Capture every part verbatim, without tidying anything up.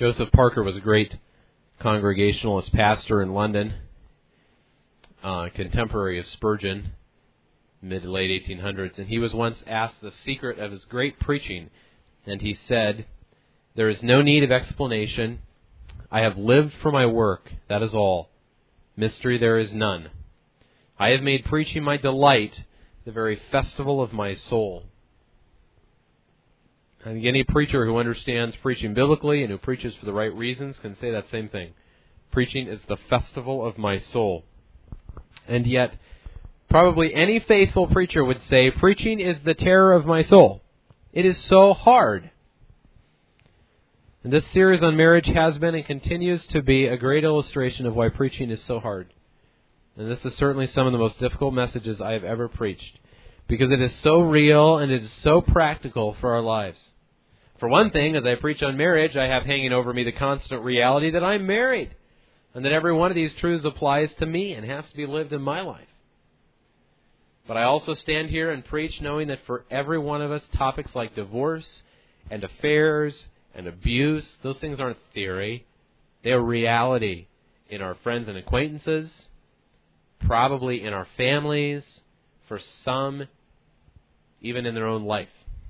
Joseph Parker was a great Congregationalist pastor in London, uh, contemporary of Spurgeon, mid to late eighteen hundreds, and he was once asked the secret of his great preaching, and he said, "There is no need of explanation. I have lived for my work, that is all. Mystery there is none. I have made preaching my delight, the very festival of my soul." I think any preacher who understands preaching biblically and who preaches for the right reasons can say that same thing. Preaching is the festival of my soul. And yet, probably any faithful preacher would say, preaching is the terror of my soul. It is so hard. And this series on marriage has been and continues to be a great illustration of why preaching is so hard. And this is certainly some of the most difficult messages I have ever preached, because it is so real and it is so practical for our lives. For one thing, as I preach on marriage, I have hanging over me the constant reality that I'm married, and that every one of these truths applies to me and has to be lived in my life. But I also stand here and preach knowing that for every one of us, topics like divorce and affairs and abuse, those things aren't theory. They are reality in our friends and acquaintances, probably in our families, for some, even in their own life.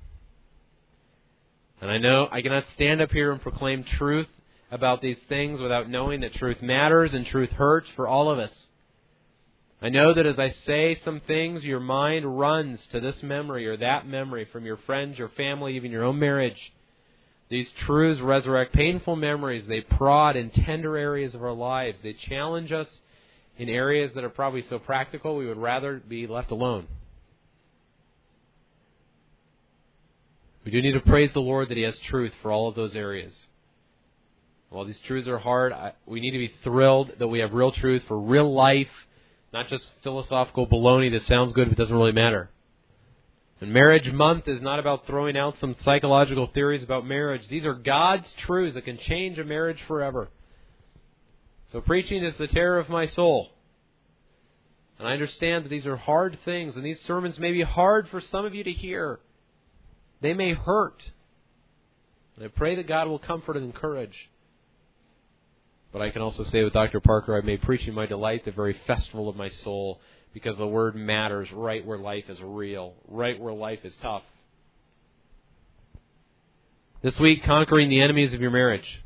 And I know I cannot stand up here and proclaim truth about these things without knowing that truth matters and truth hurts for all of us. I know that as I say some things, your mind runs to this memory or that memory from your friends, your family, even your own marriage. These truths resurrect painful memories. They prod in tender areas of our lives. They challenge us in areas that are probably so practical we would rather be left alone. We do need to praise the Lord that He has truth for all of those areas. While these truths are hard, I, we need to be thrilled that we have real truth for real life, not just philosophical baloney that sounds good but doesn't really matter. And Marriage Month is not about throwing out some psychological theories about marriage. These are God's truths that can change a marriage forever. So preaching is the terror of my soul. And I understand that these are hard things, and these sermons may be hard for some of you to hear. They may hurt. And I pray that God will comfort and encourage. But I can also say with Doctor Parker, I've made preaching my delight, the very festival of my soul, because the Word matters right where life is real, right where life is tough. This week, conquering the enemies of your marriage.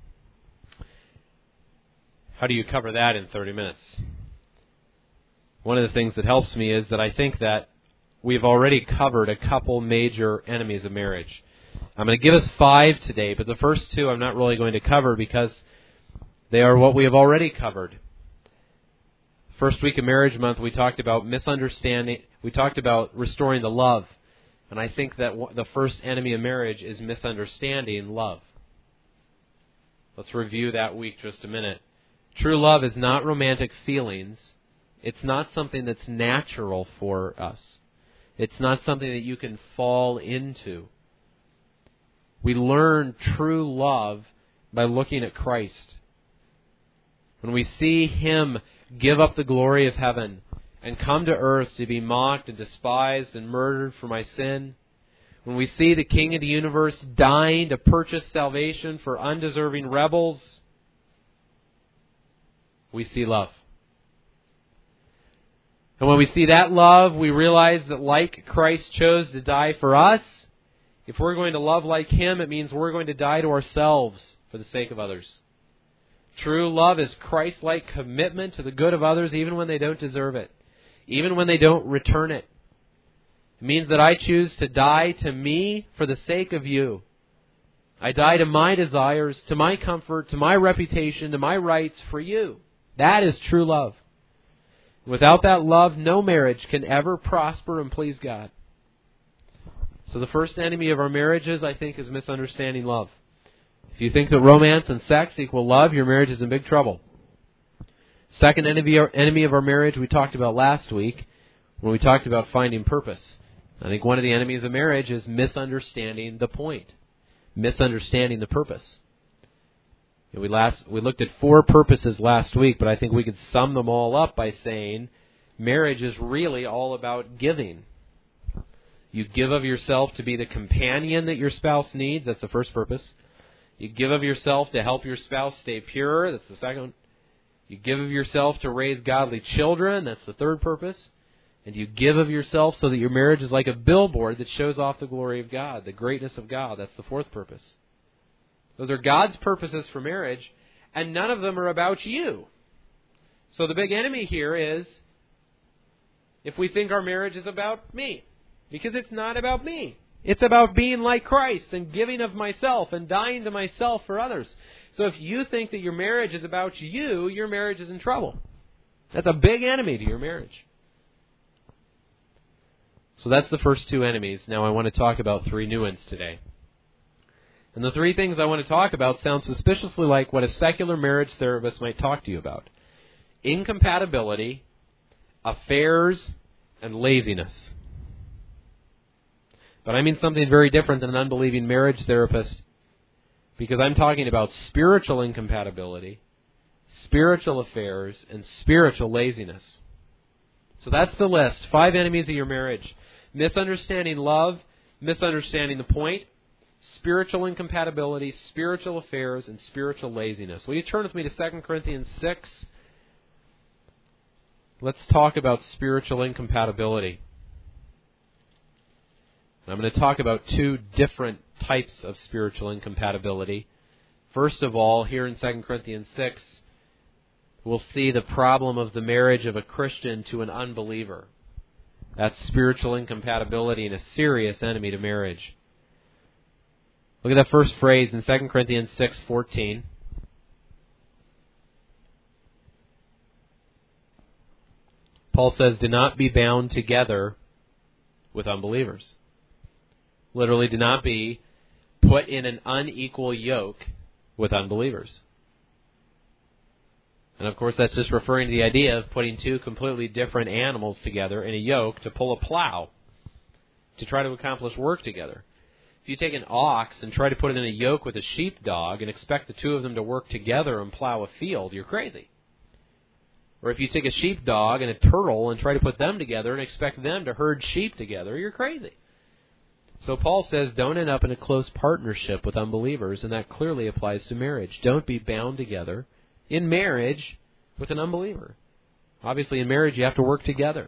How do you cover that in thirty minutes? One of the things that helps me is that I think that we've already covered a couple major enemies of marriage. I'm going to give us five today, but the first two I'm not really going to cover because they are what we have already covered. First week of Marriage Month, we talked about misunderstanding. We talked about restoring the love. And I think that the first enemy of marriage is misunderstanding love. Let's review that week just a minute. True love is not romantic feelings. It's not something that's natural for us. It's not something that you can fall into. We learn true love by looking at Christ. When we see Him give up the glory of heaven and come to earth to be mocked and despised and murdered for my sin, when we see the King of the universe dying to purchase salvation for undeserving rebels, we see love. And when we see that love, we realize that like Christ chose to die for us, if we're going to love like Him, it means we're going to die to ourselves for the sake of others. True love is Christ-like commitment to the good of others even when they don't deserve it, even when they don't return it. It means that I choose to die to me for the sake of you. I die to my desires, to my comfort, to my reputation, to my rights for you. That is true love. Without that love, no marriage can ever prosper and please God. So the first enemy of our marriages, I think, is misunderstanding love. If you think that romance and sex equal love, your marriage is in big trouble. Second enemy, enemy of our marriage we talked about last week when we talked about finding purpose. I think one of the enemies of marriage is misunderstanding the point, misunderstanding the purpose. We last we looked at four purposes last week, but I think we could sum them all up by saying marriage is really all about giving. You give of yourself to be the companion that your spouse needs. That's the first purpose. You give of yourself to help your spouse stay pure. That's the second one. You give of yourself to raise godly children. That's the third purpose. And you give of yourself so that your marriage is like a billboard that shows off the glory of God, the greatness of God. That's the fourth purpose. Those are God's purposes for marriage, and none of them are about you. So the big enemy here is if we think our marriage is about me, because it's not about me. It's about being like Christ and giving of myself and dying to myself for others. So if you think that your marriage is about you, your marriage is in trouble. That's a big enemy to your marriage. So that's the first two enemies. Now I want to talk about three new ones today. And the three things I want to talk about sound suspiciously like what a secular marriage therapist might talk to you about. Incompatibility, affairs, and laziness. But I mean something very different than an unbelieving marriage therapist, because I'm talking about spiritual incompatibility, spiritual affairs, and spiritual laziness. So that's the list. Five enemies of your marriage. Misunderstanding love, misunderstanding the point, spiritual incompatibility, spiritual affairs, and spiritual laziness. Will you turn with me to Second Corinthians six? Let's talk about spiritual incompatibility. I'm going to talk about two different types of spiritual incompatibility. First of all, here in Second Corinthians six, we'll see the problem of the marriage of a Christian to an unbeliever. That's spiritual incompatibility and a serious enemy to marriage. Look at that first phrase in Second Corinthians six fourteen. Paul says, do not be bound together with unbelievers. Literally, do not be put in an unequal yoke with unbelievers. And of course, that's just referring to the idea of putting two completely different animals together in a yoke to pull a plow, to try to accomplish work together. If you take an ox and try to put it in a yoke with a sheepdog and expect the two of them to work together and plow a field, you're crazy. Or if you take a sheepdog and a turtle and try to put them together and expect them to herd sheep together, you're crazy. So Paul says, don't end up in a close partnership with unbelievers, and that clearly applies to marriage. Don't be bound together in marriage with an unbeliever. Obviously, in marriage, you have to work together.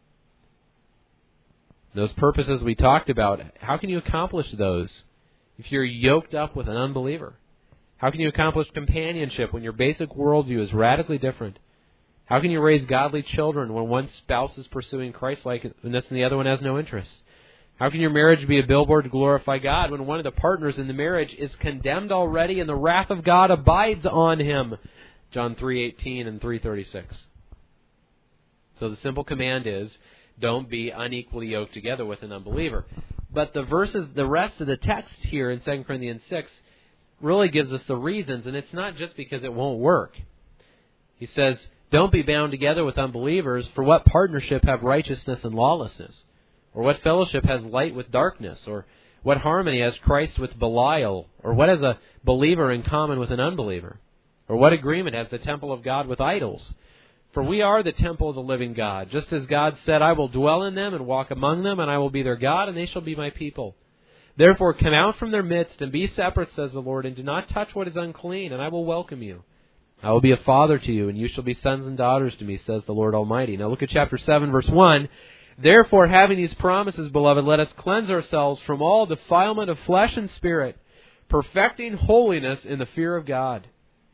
Those purposes we talked about, how can you accomplish those if you're yoked up with an unbeliever? How can you accomplish companionship when your basic worldview is radically different? How can you raise godly children when one spouse is pursuing Christ-likeness and the other one has no interest? How can your marriage be a billboard to glorify God when one of the partners in the marriage is condemned already and the wrath of God abides on him? John three eighteen and three thirty-six. So the simple command is, don't be unequally yoked together with an unbeliever. But the verses, the rest of the text here in Second Corinthians six really gives us the reasons, and it's not just because it won't work. He says, don't be bound together with unbelievers, for what partnership have righteousness and lawlessness? Or what fellowship has light with darkness? Or what harmony has Christ with Belial? Or what has a believer in common with an unbeliever? Or what agreement has the temple of God with idols? For we are the temple of the living God. Just as God said, I will dwell in them and walk among them, and I will be their God, and they shall be my people. Therefore come out from their midst and be separate, says the Lord, and do not touch what is unclean, and I will welcome you. I will be a father to you, and you shall be sons and daughters to me, says the Lord Almighty. Now look at chapter seven, verse one. Therefore, having these promises, beloved, let us cleanse ourselves from all defilement of flesh and spirit, perfecting holiness in the fear of God.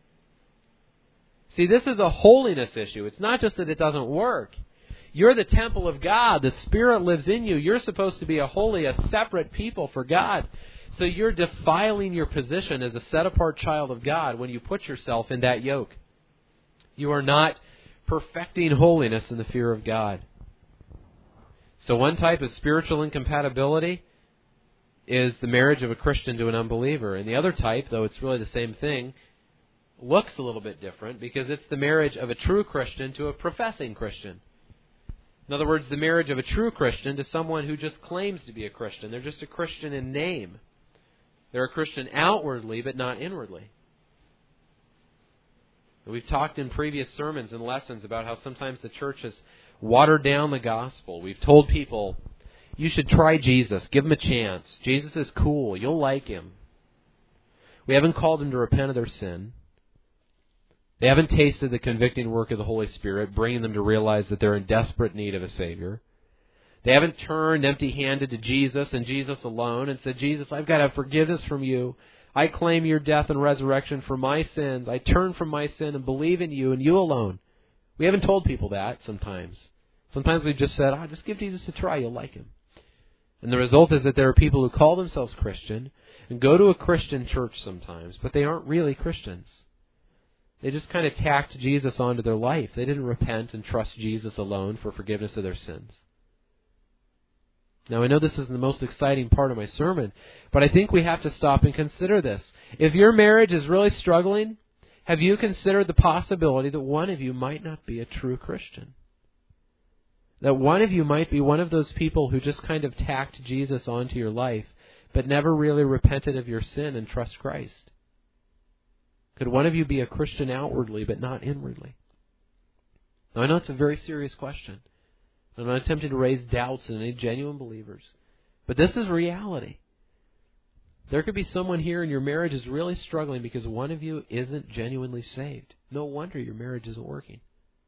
See, this is a holiness issue. It's not just that it doesn't work. You're the temple of God. The Spirit lives in you. You're supposed to be a holy, a separate people for God. So you're defiling your position as a set-apart child of God when you put yourself in that yoke. You are not perfecting holiness in the fear of God. So one type of spiritual incompatibility is the marriage of a Christian to an unbeliever. And the other type, though it's really the same thing, looks a little bit different because it's the marriage of a true Christian to a professing Christian. In other words, the marriage of a true Christian to someone who just claims to be a Christian. They're just a Christian in name. They're a Christian outwardly, but not inwardly. We've talked in previous sermons and lessons about how sometimes the church has watered down the gospel. We've told people, you should try Jesus. Give him a chance. Jesus is cool. You'll like him. We haven't called them to repent of their sin. They haven't tasted the convicting work of the Holy Spirit, bringing them to realize that they're in desperate need of a Savior. They haven't turned empty-handed to Jesus and Jesus alone and said, Jesus, I've got to have forgiveness from you. I claim your death and resurrection for my sins. I turn from my sin and believe in you and you alone. We haven't told people that sometimes. Sometimes we've just said, oh, just give Jesus a try, you'll like him. And the result is that there are people who call themselves Christian and go to a Christian church sometimes, but they aren't really Christians. They just kind of tacked Jesus onto their life. They didn't repent and trust Jesus alone for forgiveness of their sins. Now, I know this isn't the most exciting part of my sermon, but I think we have to stop and consider this. If your marriage is really struggling, have you considered the possibility that one of you might not be a true Christian? That one of you might be one of those people who just kind of tacked Jesus onto your life, but never really repented of your sin and trust Christ? Could one of you be a Christian outwardly, but not inwardly? Now, I know it's a very serious question. I'm not attempting to raise doubts in any genuine believers. But this is reality. There could be someone here and your marriage is really struggling because one of you isn't genuinely saved. No wonder your marriage isn't working.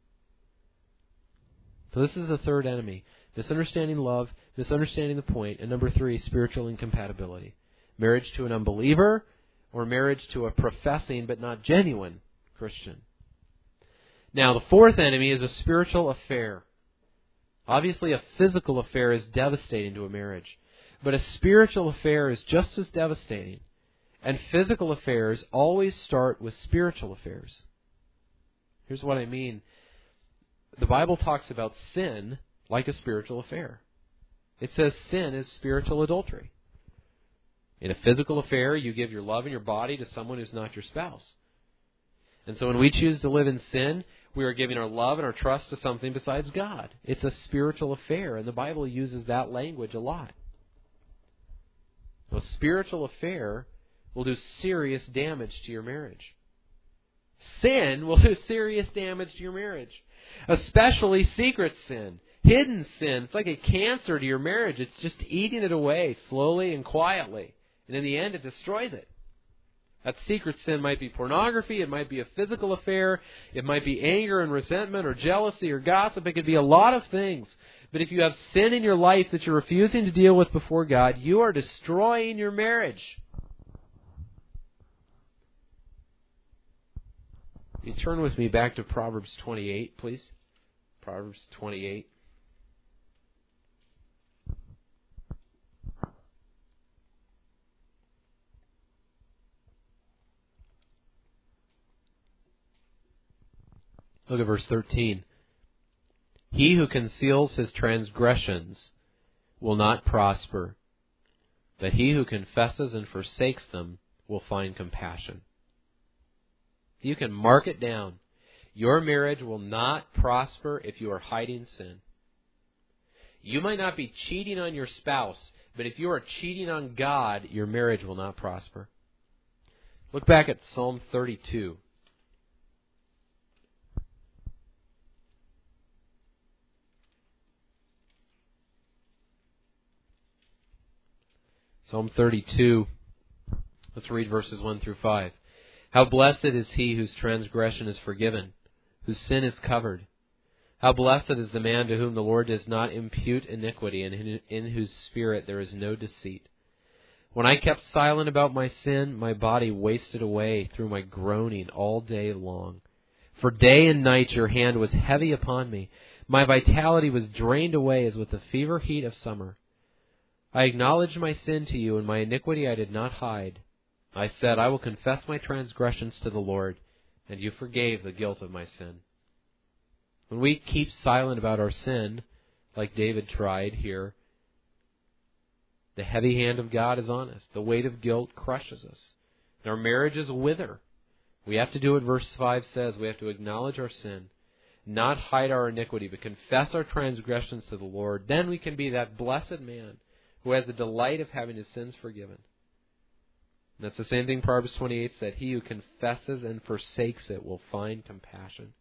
So this is the third enemy. Misunderstanding love, misunderstanding the point, and number three, spiritual incompatibility. Marriage to an unbeliever or marriage to a professing but not genuine Christian. Now, the fourth enemy is a spiritual affair. Obviously, a physical affair is devastating to a marriage, but a spiritual affair is just as devastating. And physical affairs always start with spiritual affairs. Here's what I mean. The Bible talks about sin like a spiritual affair. It says sin is spiritual adultery. In a physical affair, you give your love and your body to someone who's not your spouse. And so when we choose to live in sin, we are giving our love and our trust to something besides God. It's a spiritual affair, and the Bible uses that language a lot. A spiritual affair will do serious damage to your marriage. Sin will do serious damage to your marriage, especially secret sin, hidden sin. It's like a cancer to your marriage. It's just eating it away slowly and quietly, and in the end, it destroys it. That secret sin might be pornography, it might be a physical affair, it might be anger and resentment or jealousy or gossip, it could be a lot of things. But if you have sin in your life that you're refusing to deal with before God, you are destroying your marriage. You turn with me back to Proverbs twenty-eight, please. Proverbs twenty-eight. Look at verse thirteen. He who conceals his transgressions will not prosper, but he who confesses and forsakes them will find compassion. You can mark it down. Your marriage will not prosper if you are hiding sin. You might not be cheating on your spouse, but if you are cheating on God, your marriage will not prosper. Look back at Psalm thirty-two. Psalm thirty-two, let's read verses one through five. How blessed is he whose transgression is forgiven, whose sin is covered. How blessed is the man to whom the Lord does not impute iniquity, and in whose spirit there is no deceit. When I kept silent about my sin, my body wasted away through my groaning all day long. For day and night your hand was heavy upon me. My vitality was drained away as with the fever heat of summer. I acknowledged my sin to you, and my iniquity I did not hide. I said, I will confess my transgressions to the Lord, and you forgave the guilt of my sin. When we keep silent about our sin, like David tried here, the heavy hand of God is on us. The weight of guilt crushes us. And our marriages wither. We have to do what verse five says. We have to acknowledge our sin, not hide our iniquity, but confess our transgressions to the Lord. Then we can be that blessed man who has the delight of having his sins forgiven. And that's the same thing Proverbs twenty-eight said. He who confesses and forsakes it will find compassion.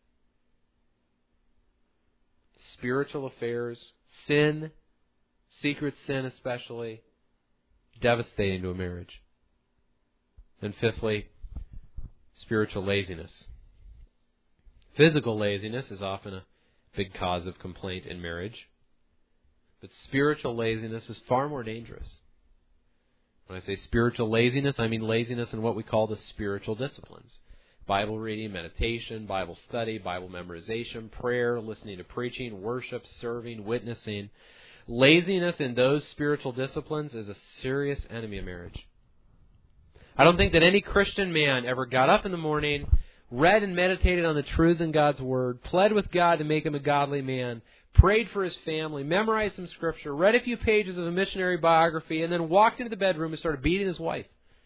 Spiritual affairs, sin, secret sin especially, devastating to a marriage. And fifthly, spiritual laziness. Physical laziness is often a big cause of complaint in marriage. But spiritual laziness is far more dangerous. When I say spiritual laziness, I mean laziness in what we call the spiritual disciplines. Bible reading, meditation, Bible study, Bible memorization, prayer, listening to preaching, worship, serving, witnessing. Laziness in those spiritual disciplines is a serious enemy of marriage. I don't think that any Christian man ever got up in the morning, read and meditated on the truths in God's Word, pled with God to make him a godly man, prayed for his family, memorized some scripture, read a few pages of a missionary biography, and then walked into the bedroom and started beating his wife.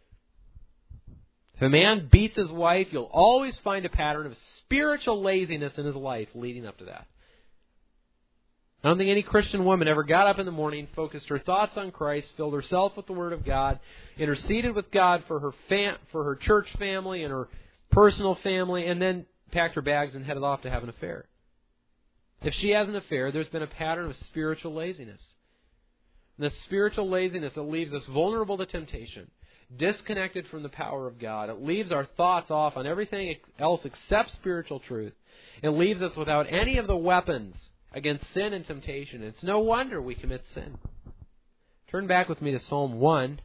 If a man beats his wife, you'll always find a pattern of spiritual laziness in his life leading up to that. I don't think any Christian woman ever got up in the morning, focused her thoughts on Christ, filled herself with the Word of God, interceded with God for her fam- for her church family and her personal family, and then packed her bags and headed off to have an affair. If she has an affair, there's been a pattern of spiritual laziness. And the spiritual laziness, it leaves us vulnerable to temptation, disconnected from the power of God. It leaves our thoughts off on everything else except spiritual truth. It leaves us without any of the weapons against sin and temptation. It's no wonder we commit sin. Turn back with me to Psalm one.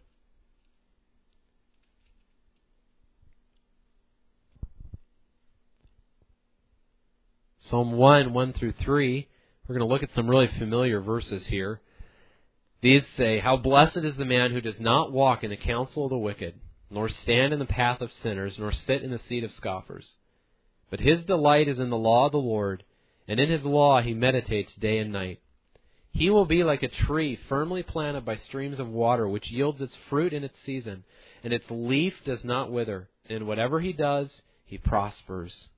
Psalm one, one through three. We're going to look at some really familiar verses here. These say, "How blessed is the man who does not walk in the counsel of the wicked, nor stand in the path of sinners, nor sit in the seat of scoffers. But his delight is in the law of the Lord, and in his law he meditates day and night. He will be like a tree firmly planted by streams of water, which yields its fruit in its season, and its leaf does not wither. And whatever he does, he prospers."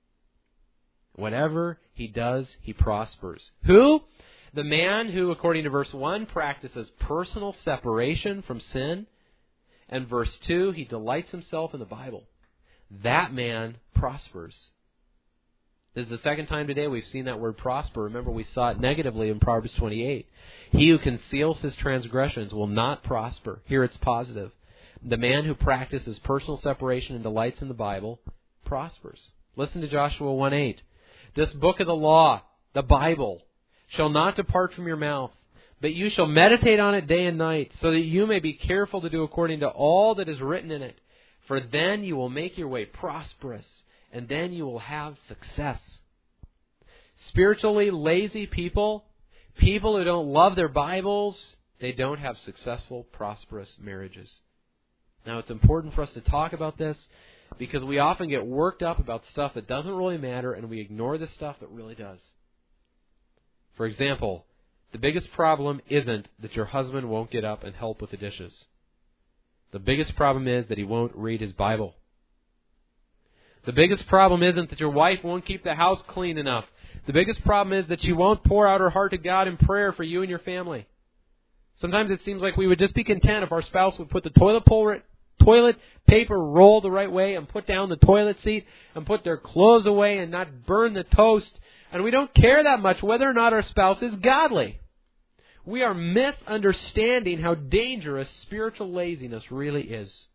Whatever he does, he prospers. Who? The man who, according to verse one, practices personal separation from sin. And verse two, he delights himself in the Bible. That man prospers. This is the second time today we've seen that word prosper. Remember, we saw it negatively in Proverbs twenty-eight. He who conceals his transgressions will not prosper. Here it's positive. The man who practices personal separation and delights in the Bible prospers. Listen to Joshua one eight. "This book of the law, the Bible, shall not depart from your mouth, but you shall meditate on it day and night, so that you may be careful to do according to all that is written in it. For then you will make your way prosperous, and then you will have success." Spiritually lazy people, people who don't love their Bibles, they don't have successful, prosperous marriages. Now, it's important for us to talk about this, because we often get worked up about stuff that doesn't really matter, and we ignore the stuff that really does. For example, the biggest problem isn't that your husband won't get up and help with the dishes. The biggest problem is that he won't read his Bible. The biggest problem isn't that your wife won't keep the house clean enough. The biggest problem is that she won't pour out her heart to God in prayer for you and your family. Sometimes it seems like we would just be content if our spouse would put the toilet pole toilet paper roll the right way and put down the toilet seat and put their clothes away and not burn the toast. And we don't care that much whether or not our spouse is godly. We are misunderstanding how dangerous spiritual laziness really is.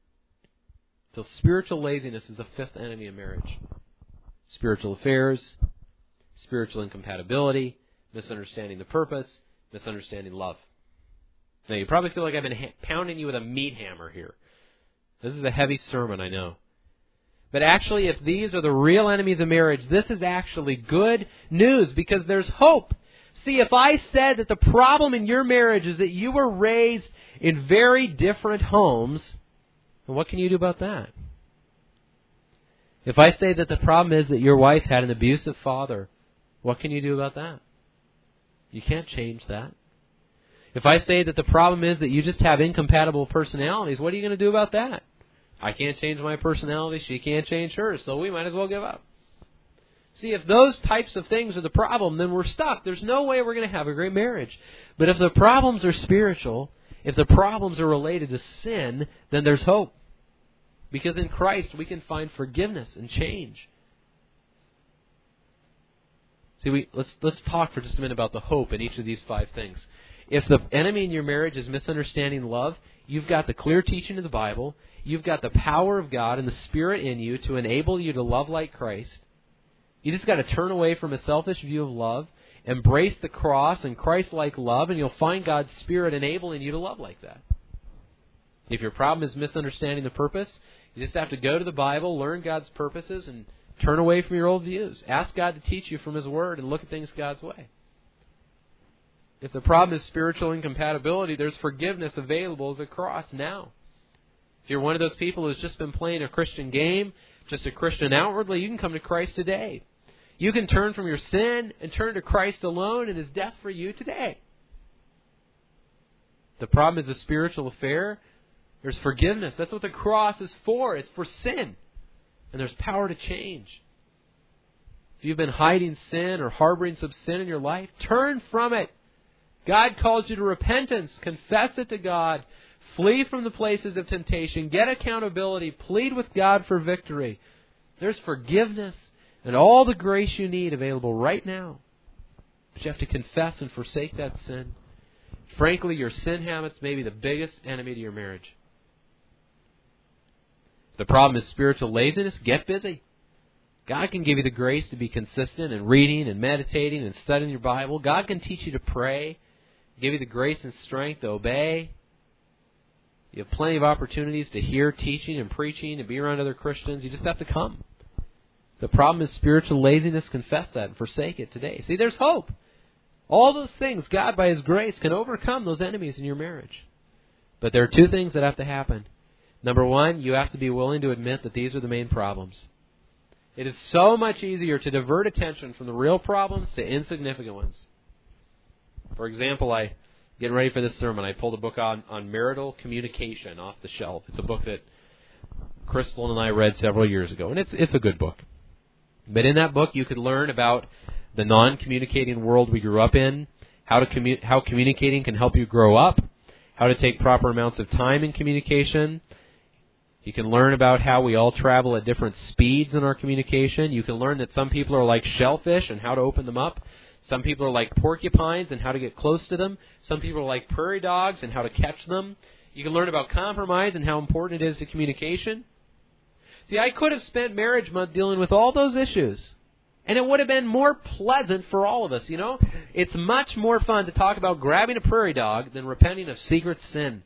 So spiritual laziness is the fifth enemy of marriage. Spiritual affairs, spiritual incompatibility, misunderstanding the purpose, misunderstanding love. Now, you probably feel like I've been ha- pounding you with a meat hammer here. This is a heavy sermon, I know. But actually, if these are the real enemies of marriage, this is actually good news, because there's hope. See, if I said that the problem in your marriage is that you were raised in very different homes, then what can you do about that? If I say that the problem is that your wife had an abusive father, what can you do about that? You can't change that. If I say that the problem is that you just have incompatible personalities, what are you going to do about that? I can't change my personality, she can't change hers, so we might as well give up. See, if those types of things are the problem, then we're stuck. There's no way we're going to have a great marriage. But if the problems are spiritual, if the problems are related to sin, then there's hope. Because in Christ we can find forgiveness and change. See, we let's let's talk for just a minute about the hope in each of these five things. If the enemy in your marriage is misunderstanding love, you've got the clear teaching of the Bible. You've got the power of God and the Spirit in you to enable you to love like Christ. You just got to turn away from a selfish view of love, embrace the cross and Christ-like love, and you'll find God's Spirit enabling you to love like that. If your problem is misunderstanding the purpose, you just have to go to the Bible, learn God's purposes, and turn away from your old views. Ask God to teach you from His Word and look at things God's way. If the problem is spiritual incompatibility, there's forgiveness available at the cross now. If you're one of those people who's just been playing a Christian game, just a Christian outwardly, you can come to Christ today. You can turn from your sin and turn to Christ alone and His death for you today. The problem is a spiritual affair. There's forgiveness. That's what the cross is for. It's for sin. And there's power to change. If you've been hiding sin or harboring some sin in your life, turn from it. God calls you to repentance. Confess it to God. Flee from the places of temptation. Get accountability. Plead with God for victory. There's forgiveness and all the grace you need available right now. But you have to confess and forsake that sin. Frankly, your sin habits may be the biggest enemy to your marriage. If the problem is spiritual laziness, get busy. God can give you the grace to be consistent in reading and meditating and studying your Bible. God can teach you to pray, give you the grace and strength to obey. You have plenty of opportunities to hear teaching and preaching, to be around other Christians. You just have to come. The problem is spiritual laziness. Confess that and forsake it today. See, there's hope. All those things, God, by His grace, can overcome those enemies in your marriage. But there are two things that have to happen. Number one, you have to be willing to admit that these are the main problems. It is so much easier to divert attention from the real problems to insignificant ones. For example, I, getting ready for this sermon, I pulled a book on, on marital communication off the shelf. It's a book that Crystal and I read several years ago, and it's it's a good book. But in that book, you could learn about the non-communicating world we grew up in, how to commu- how communicating can help you grow up, how to take proper amounts of time in communication. You can learn about how we all travel at different speeds in our communication. You can learn that some people are like shellfish and how to open them up. Some people are like porcupines and how to get close to them. Some people are like prairie dogs and how to catch them. You can learn about compromise and how important it is to communication. See, I could have spent Marriage Month dealing with all those issues, and it would have been more pleasant for all of us, you know? It's much more fun to talk about grabbing a prairie dog than repenting of secret sin.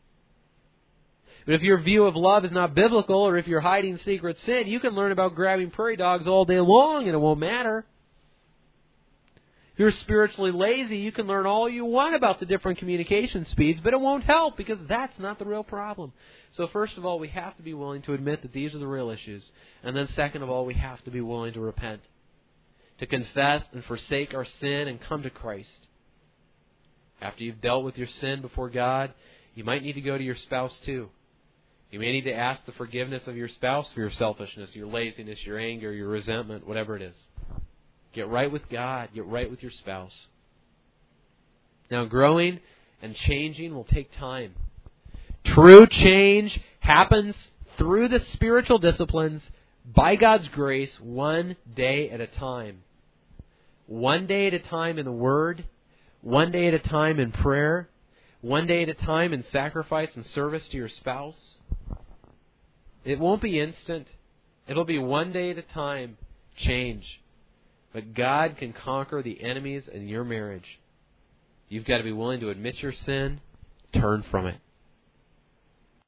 But if your view of love is not biblical, or if you're hiding secret sin, you can learn about grabbing prairie dogs all day long, and it won't matter. If you're spiritually lazy, you can learn all you want about the different communication speeds, but it won't help because that's not the real problem. So first of all, we have to be willing to admit that these are the real issues. And then second of all, we have to be willing to repent, to confess and forsake our sin and come to Christ. After you've dealt with your sin before God, you might need to go to your spouse too. You may need to ask the forgiveness of your spouse for your selfishness, your laziness, your anger, your resentment, whatever it is. Get right with God. Get right with your spouse. Now, growing and changing will take time. True change happens through the spiritual disciplines by God's grace one day at a time. One day at a time in the Word. One day at a time in prayer. One day at a time in sacrifice and service to your spouse. It won't be instant. It'll be one day at a time change. But God can conquer the enemies in your marriage. You've got to be willing to admit your sin, turn from it.